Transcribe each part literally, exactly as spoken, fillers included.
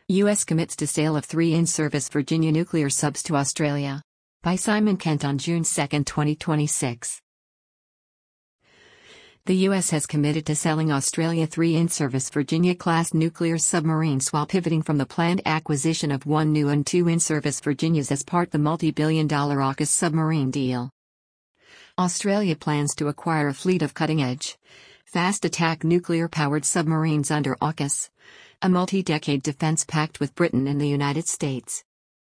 U S commits to sale of three in-service Virginia nuclear subs to Australia. By Simon Kent on June second, twenty twenty-six. The U S has committed to selling Australia three in-service Virginia-class nuclear submarines while pivoting from the planned acquisition of one new and two in-service Virginias as part of the multi-billion dollar AUKUS submarine deal. Australia plans to acquire a fleet of cutting-edge, fast-attack nuclear-powered submarines under AUKUS, a multi-decade defense pact with Britain and the United States.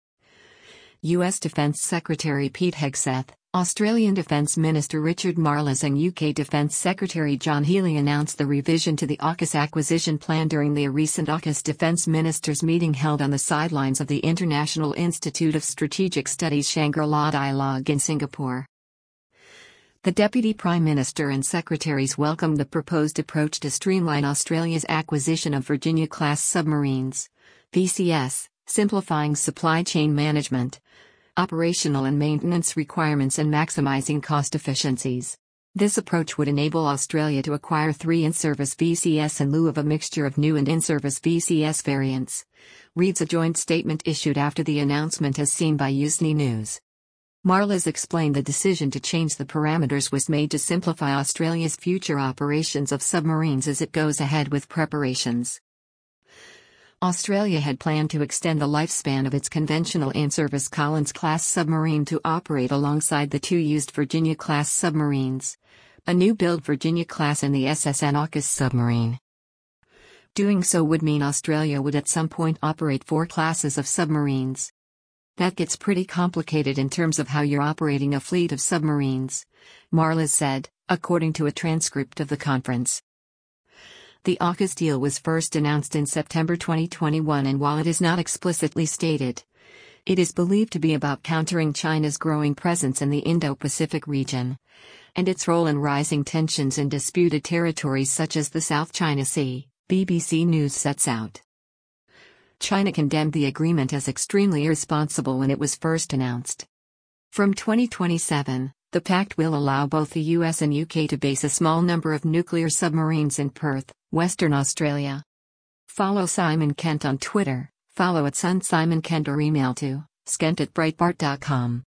U S Defense Secretary Pete Hegseth, Australian Defence Minister Richard Marles and U K Defence Secretary John Healey announced the revision to the AUKUS acquisition plan during the recent AUKUS Defence Ministers meeting held on the sidelines of the International Institute of Strategic Studies Shangri-La Dialogue in Singapore. The Deputy Prime Minister and Secretaries welcomed the proposed approach to streamline Australia's acquisition of Virginia-class submarines, V C S, simplifying supply chain management, operational and maintenance requirements and maximizing cost efficiencies. This approach would enable Australia to acquire three in-service V C S in lieu of a mixture of new and in-service V C S variants, reads a joint statement issued after the announcement as seen by Usni News. Marles explained the decision to change the parameters was made to simplify Australia's future operations of submarines as it goes ahead with preparations. Australia had planned to extend the lifespan of its conventional in-service Collins-class submarine to operate alongside the two used Virginia-class submarines, a new-build Virginia-class and the S S N AUKUS submarine. Doing so would mean Australia would at some point operate four classes of submarines. That gets pretty complicated in terms of how you're operating a fleet of submarines, Marles said, according to a transcript of the conference. The AUKUS deal was first announced in September twenty twenty-one, and while it is not explicitly stated, it is believed to be about countering China's growing presence in the Indo-Pacific region, and its role in rising tensions in disputed territories such as the South China Sea, B B C News sets out. China condemned the agreement as extremely irresponsible when it was first announced. From twenty twenty-seven, the pact will allow both the U S and U K to base a small number of nuclear submarines in Perth, Western Australia. Follow Simon Kent on Twitter, follow at Sun Simon Kent or email to skent at breitbart dot com.